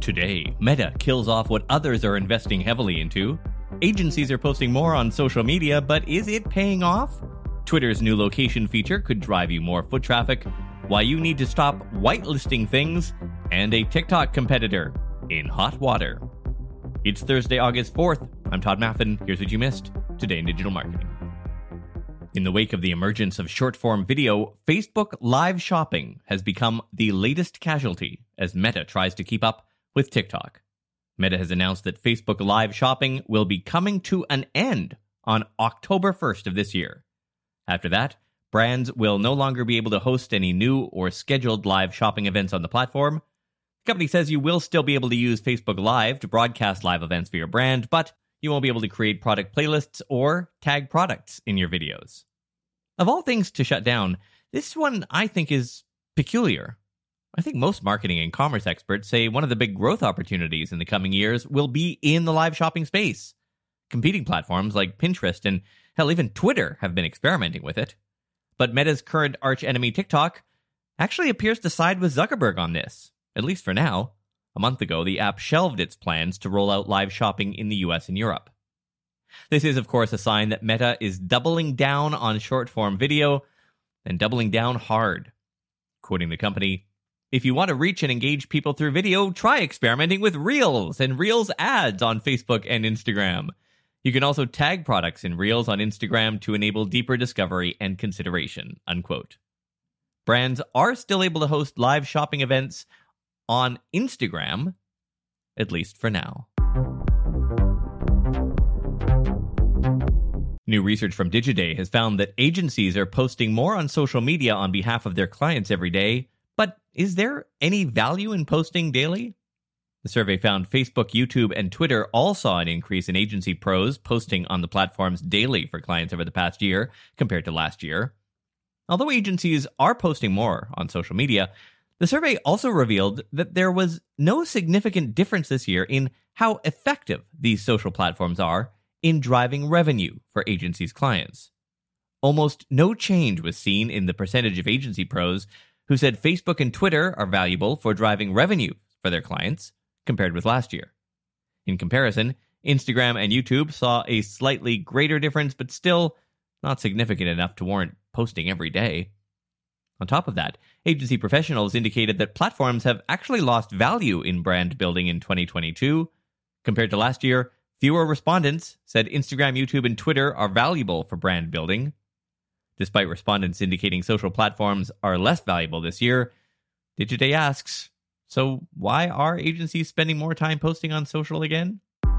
Today, Meta kills off what others are investing heavily into. Agencies are posting more on social media, but is it paying off? Twitter's new location feature could drive you more foot traffic, why you need to stop whitelisting things, and a TikTok competitor in hot water. It's Thursday, August 4th. I'm Todd Maffin. Here's what you missed today in digital marketing. In the wake of the emergence of short-form video, Facebook Live Shopping has become the latest casualty as Meta tries to keep up with TikTok. Meta has announced that Facebook Live Shopping will be coming to an end on October 1st of this year. After that, brands will no longer be able to host any new or scheduled live shopping events on the platform. The company says you will still be able to use Facebook Live to broadcast live events for your brand, but you won't be able to create product playlists or tag products in your videos. Of all things to shut down, this one I think is peculiar. I think most marketing and commerce experts say one of the big growth opportunities in the coming years will be in the live shopping space. Competing platforms like Pinterest and, hell, even Twitter have been experimenting with it. But Meta's current arch-enemy TikTok actually appears to side with Zuckerberg on this, at least for now. A month ago, the app shelved its plans to roll out live shopping in the US and Europe. This is, of course, a sign that Meta is doubling down on short-form video and doubling down hard. Quoting the company, "If you want to reach and engage people through video, try experimenting with Reels and Reels ads on Facebook and Instagram. You can also tag products in Reels on Instagram to enable deeper discovery and consideration," unquote. Brands are still able to host live shopping events on Instagram, at least for now. New research from Digiday has found that agencies are posting more on social media on behalf of their clients every day, but is there any value in posting daily? The survey found Facebook, YouTube, and Twitter all saw an increase in agency pros posting on the platforms daily for clients over the past year compared to last year. Although agencies are posting more on social media, the survey also revealed that there was no significant difference this year in how effective these social platforms are in driving revenue for agencies' clients. Almost no change was seen in the percentage of agency pros who said Facebook and Twitter are valuable for driving revenue for their clients, compared with last year. In comparison, Instagram and YouTube saw a slightly greater difference, but still not significant enough to warrant posting every day. On top of that, agency professionals indicated that platforms have actually lost value in brand building in 2022. Compared to last year, fewer respondents said Instagram, YouTube, and Twitter are valuable for brand building. Despite respondents indicating social platforms are less valuable this year, Digiday asks, so why are agencies spending more time posting on social again?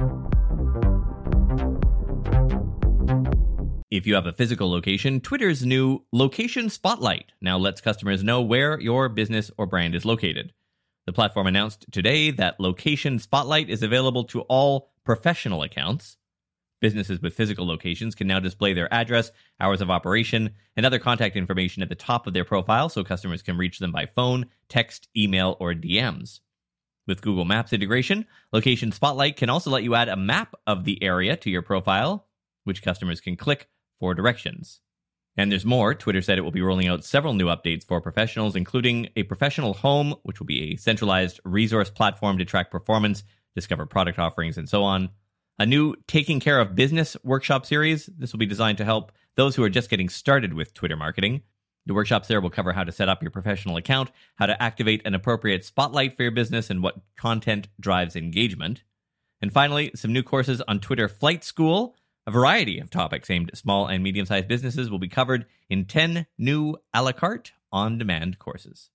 If you have a physical location, Twitter's new Location Spotlight now lets customers know where your business or brand is located. The platform announced today that Location Spotlight is available to all professional accounts. Businesses with physical locations can now display their address, hours of operation, and other contact information at the top of their profile so customers can reach them by phone, text, email, or DMs. With Google Maps integration, Location Spotlight can also let you add a map of the area to your profile, which customers can click for directions. And there's more. Twitter said it will be rolling out several new updates for professionals, including a professional home, which will be a centralized resource platform to track performance, discover product offerings, and so on. A new Taking Care of Business workshop series. This will be designed to help those who are just getting started with Twitter marketing. The workshops there will cover how to set up your professional account, how to activate an appropriate spotlight for your business, and what content drives engagement. And finally, some new courses on Twitter Flight School. A variety of topics aimed at small and medium-sized businesses will be covered in 10 new a la carte on-demand courses.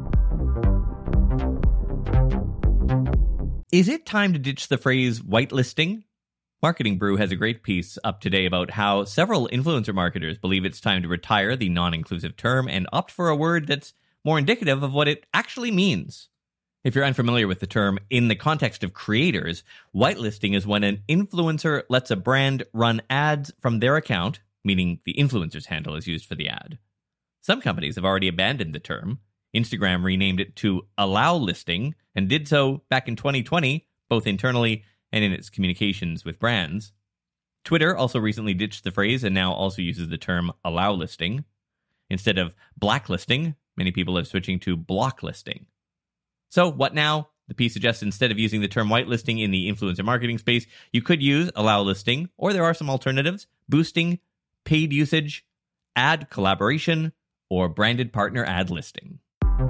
Is it time to ditch the phrase whitelisting? Marketing Brew has a great piece up today about how several influencer marketers believe it's time to retire the non-inclusive term and opt for a word that's more indicative of what it actually means. If you're unfamiliar with the term, in the context of creators, whitelisting is when an influencer lets a brand run ads from their account, meaning the influencer's handle is used for the ad. Some companies have already abandoned the term. Instagram renamed it to Allow Listing and did so back in 2020, both internally and in its communications with brands. Twitter also recently ditched the phrase and now also uses the term Allow Listing. Instead of blacklisting, many people are switching to block listing. So what now? The piece suggests instead of using the term whitelisting in the influencer marketing space, you could use allow listing, or there are some alternatives: boosting, paid usage, ad collaboration, or branded partner ad listing.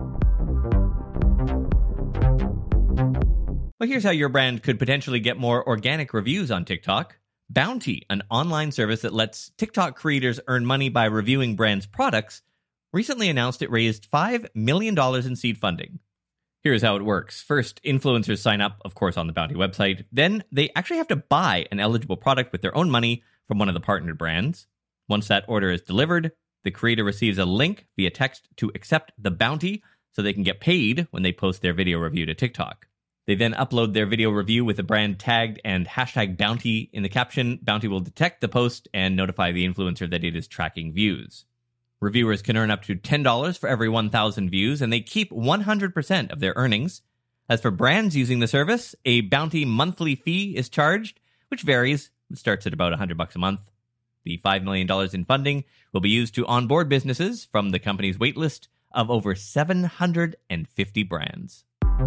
Well, here's how your brand could potentially get more organic reviews on TikTok. Bounty, an online service that lets TikTok creators earn money by reviewing brands' products, recently announced it raised $5 million in seed funding. Here's how it works. First, influencers sign up, of course, on the Bounty website. Then they actually have to buy an eligible product with their own money from one of the partnered brands. Once that order is delivered, the creator receives a link via text to accept the bounty so they can get paid when they post their video review to TikTok. They then upload their video review with the brand tagged and hashtag bounty in the caption. Bounty will detect the post and notify the influencer that it is tracking views. Reviewers can earn up to $10 for every 1,000 views, and they keep 100% of their earnings. As for brands using the service, a bounty monthly fee is charged, which varies. It starts at about $100 a month. The $5 million in funding will be used to onboard businesses from the company's waitlist of over 750 brands.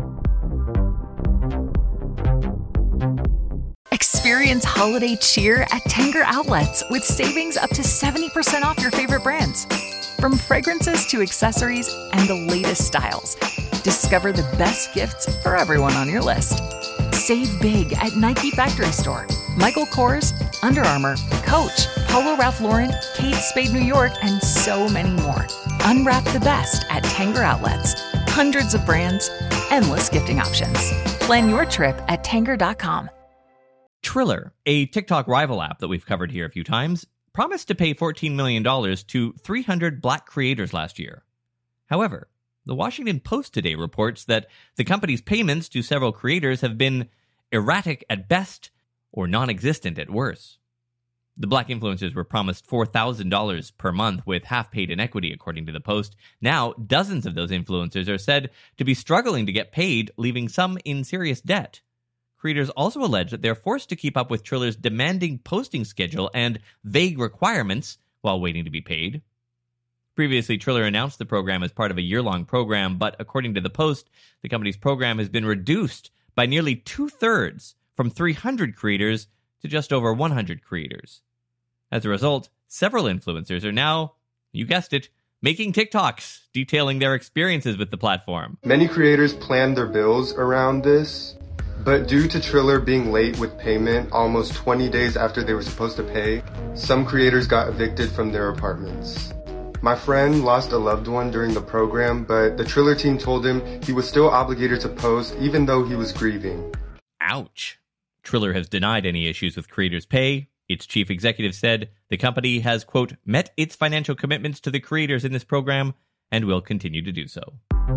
Experience holiday cheer at Tanger Outlets with savings up to 70% off your favorite brands. From fragrances to accessories and the latest styles, discover the best gifts for everyone on your list. Save big at Nike Factory Store, Michael Kors, Under Armour, Coach, Polo Ralph Lauren, Kate Spade New York, and so many more. Unwrap the best at Tanger Outlets. Hundreds of brands, endless gifting options. Plan your trip at Tanger.com. Triller, a TikTok rival app that we've covered here a few times, promised to pay $14 million to 300 black creators last year. However, the Washington Post today reports that the company's payments to several creators have been erratic at best or non-existent at worst. The black influencers were promised $4,000 per month with half paid in equity, according to the Post. Now, dozens of those influencers are said to be struggling to get paid, leaving some in serious debt. Creators also allege that they're forced to keep up with Triller's demanding posting schedule and vague requirements while waiting to be paid. Previously, Triller announced the program as part of a year-long program, but according to the Post, the company's program has been reduced by nearly 2/3 from 300 creators to just over 100 creators. As a result, several influencers are now, you guessed it, making TikToks detailing their experiences with the platform. Many creators planned their bills around this, but due to Triller being late with payment almost 20 days after they were supposed to pay, some creators got evicted from their apartments. My friend lost a loved one during the program, but the Triller team told him he was still obligated to post even though he was grieving. Ouch. Triller has denied any issues with creators' pay. Its chief executive said the company has, quote, met its financial commitments to the creators in this program and will continue to do so.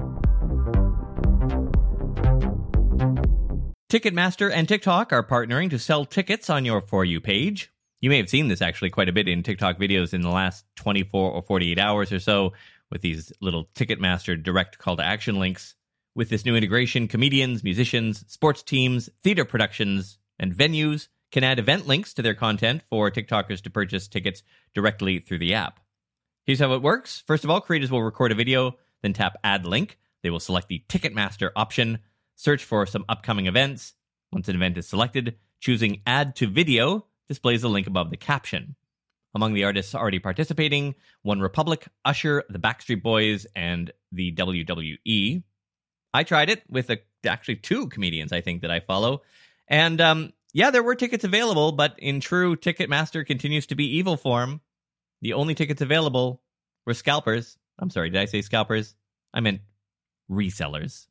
Ticketmaster and TikTok are partnering to sell tickets on your For You page. You may have seen this actually quite a bit in TikTok videos in the last 24 or 48 hours or so with these little Ticketmaster direct call to action links. With this new integration, comedians, musicians, sports teams, theater productions, and venues can add event links to their content for TikTokers to purchase tickets directly through the app. Here's how it works. First of all, creators will record a video, then tap Add Link. They will select the Ticketmaster option, search for some upcoming events. Once an event is selected, choosing Add to Video displays the link above the caption. Among the artists already participating, OneRepublic, Usher, the Backstreet Boys, and the WWE. I tried it with actually two comedians, I think, that I follow. And there were tickets available, but in true Ticketmaster continues to be evil form, the only tickets available were scalpers. I'm sorry, did I say scalpers? I meant resellers.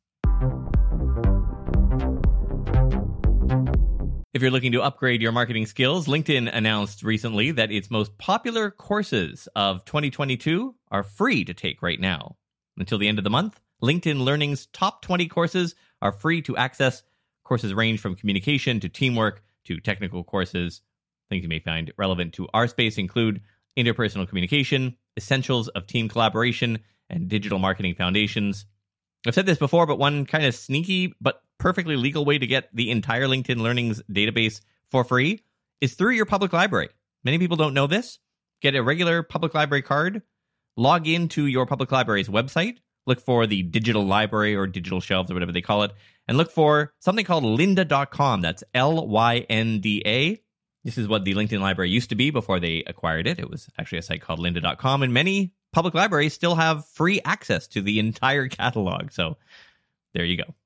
If you're looking to upgrade your marketing skills, LinkedIn announced recently that its most popular courses of 2022 are free to take right now. Until the end of the month, LinkedIn Learning's top 20 courses are free to access. Courses range from communication to teamwork to technical courses. Things you may find relevant to our space include interpersonal communication, essentials of team collaboration, and digital marketing foundations. I've said this before, but one kind of sneaky but perfectly legal way to get the entire LinkedIn Learning's database for free is through your public library. Many people don't know this. Get a regular public library card, log into your public library's website, look for the digital library or digital shelves or whatever they call it, and look for something called lynda.com. That's Lynda. This is what the LinkedIn library used to be before they acquired it. It was actually a site called lynda.com, and many public libraries still have free access to the entire catalog. So there you go.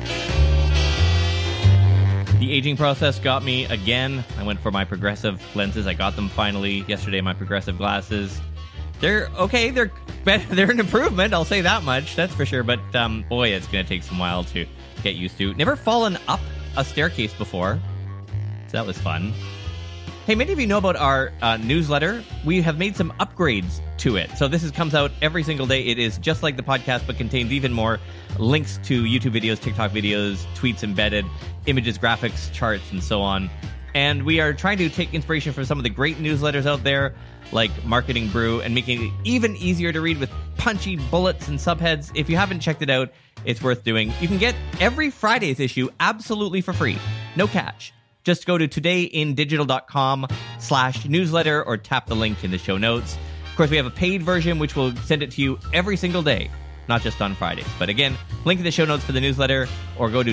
The aging process got me again. I went for my progressive lenses. I got them finally yesterday, my progressive glasses. They're okay. They're an improvement. I'll say that much. That's for sure. But boy, it's going to take some while to get used to. Never fallen up a staircase before, so that was fun. Hey, many of you know about our newsletter. We have made some upgrades to it. So this comes out every single day. It is just like the podcast, but contains even more links to YouTube videos, TikTok videos, tweets embedded, images, graphics, charts, and so on. And we are trying to take inspiration from some of the great newsletters out there, like Marketing Brew, and making it even easier to read with punchy bullets and subheads. If you haven't checked it out, it's worth doing. You can get every Friday's issue absolutely for free. No catch. Just go to todayindigital.com/newsletter or tap the link in the show notes. Of course, we have a paid version, which will send it to you every single day, not just on Fridays. But again, link in the show notes for the newsletter, or go to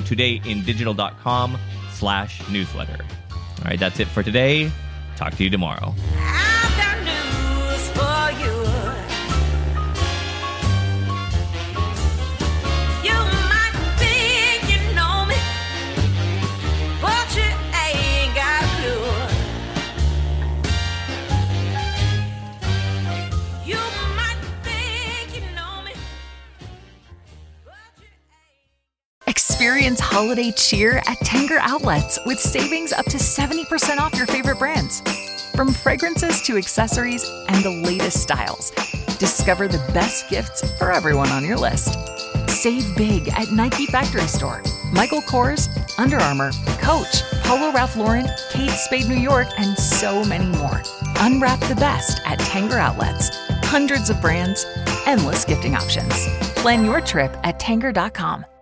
todayindigital.com/newsletter. All right, that's it for today. Talk to you tomorrow. I've got news for you. You might think you know me, but you ain't got a clue. You might think you know me, but you ain't. Experience holiday cheer at Tanger Outlets with savings up to 70% off your favorite brands. From fragrances to accessories and the latest styles, discover the best gifts for everyone on your list. Save big at Nike Factory Store, Michael Kors, Under Armour, Coach, Polo Ralph Lauren, Kate Spade New York, and so many more. Unwrap the best at Tanger Outlets. Hundreds of brands, endless gifting options. Plan your trip at Tanger.com.